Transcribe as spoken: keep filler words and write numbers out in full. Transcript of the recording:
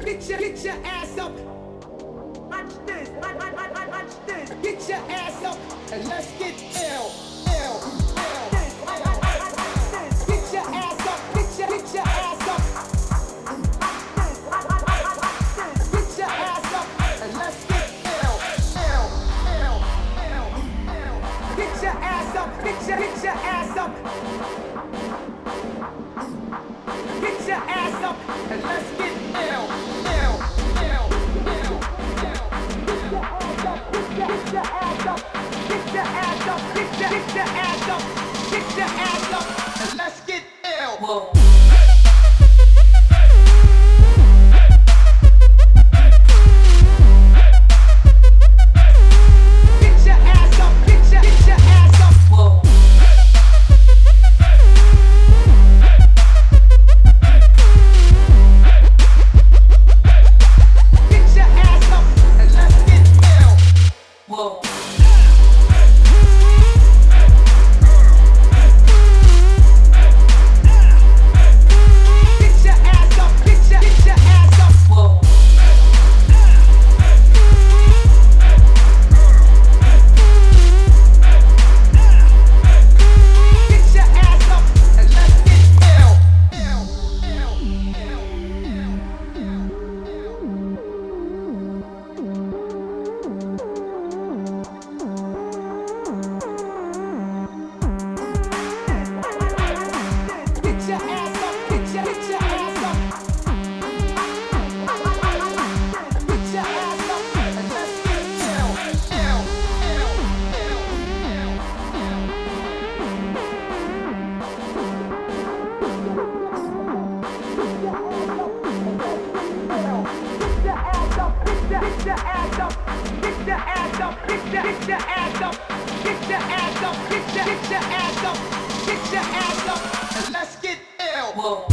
get your, get your ass up. Watch this, watch, watch, watch, watch this. Get your ass up and let's get ill, ill, ill. Get your ass up, get your, get your ass up. Get your ass up and let's get ill, ill, ill, ill, ill. Get your ass up, get your, get your ass up. Get your ass up and let's get ill, ill, ill, ill, ill. Get your ass up, get your ass up, get your, get your ass up, get your ass up and let's get ill. Whoa. Get your ass up, get your ass up, and let's get ill. Whoa.